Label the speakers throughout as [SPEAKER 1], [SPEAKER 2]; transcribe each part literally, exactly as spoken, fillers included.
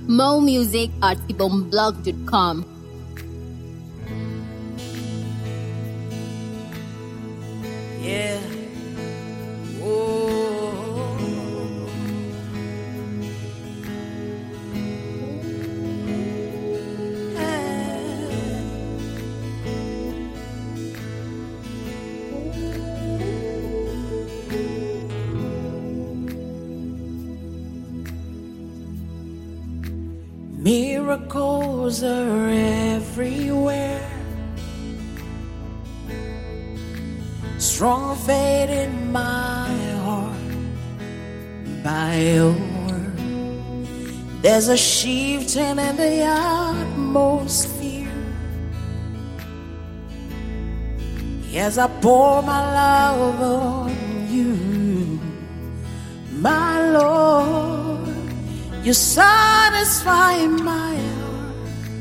[SPEAKER 1] Mo Music at ibom blog dot com.
[SPEAKER 2] Yeah. Oh. Miracles are everywhere. Strong faith in my heart by your word. There's a shifting in the atmosphere as I pour my love on you, my Lord. You satisfy my heart.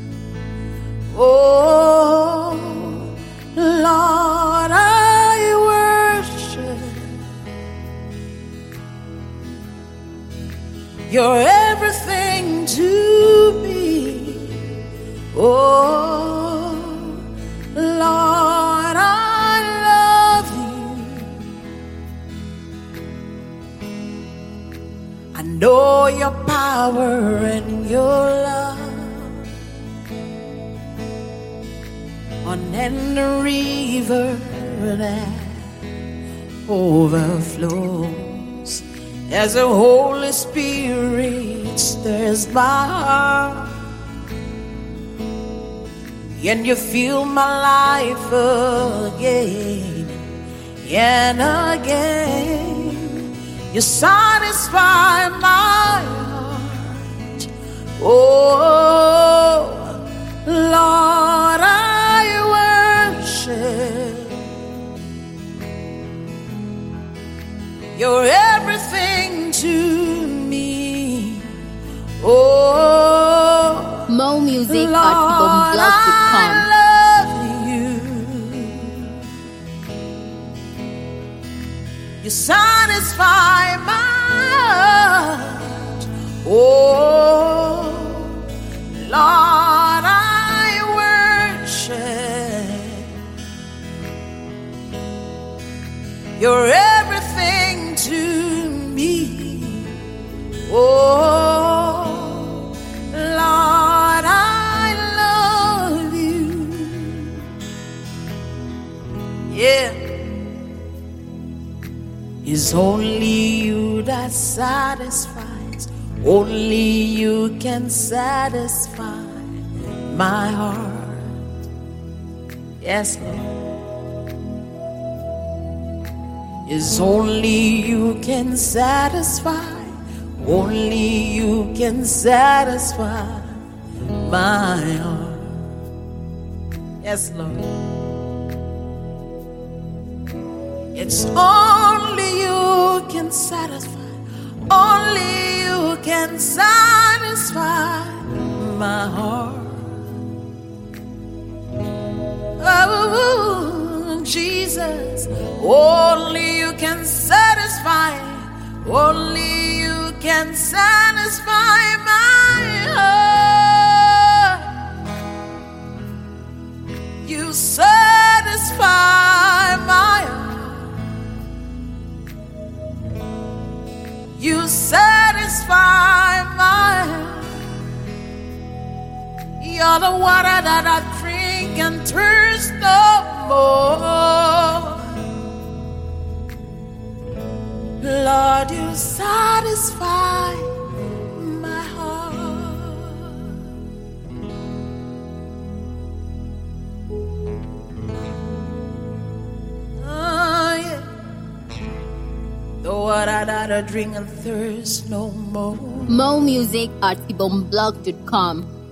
[SPEAKER 2] Oh, Lord, I worship. You're everything to me. Oh, Lord, I love you. I know your power and your love. On the river that overflows as the Holy Spirit stirs my heart, and you fill my life again and again. You satisfy my heart. Oh, Lord, I worship. You're everything to me. Oh,
[SPEAKER 1] Mo Music
[SPEAKER 2] Lord,
[SPEAKER 1] at ibom blog dot com.
[SPEAKER 2] I love you. You satisfy my heart. Oh, Lord, I worship. You're everything to me. Oh, Lord, I love you. Yeah. It's only you that satisfies. Only you can satisfy my heart. Yes, Lord. It's only you can satisfy. Only you can satisfy my heart. Yes, Lord. It's only you can satisfy. Only you can satisfy my heart. Oh, Jesus, only you can satisfy. Only you can satisfy my heart. You satisfy my heart. You satisfy my heart. You're the water that I drink and thirst no more. Lord, you satisfy my heart. Oh, yeah. The water that I drink and thirst no more.
[SPEAKER 1] Mo Music at ibom blog dot com.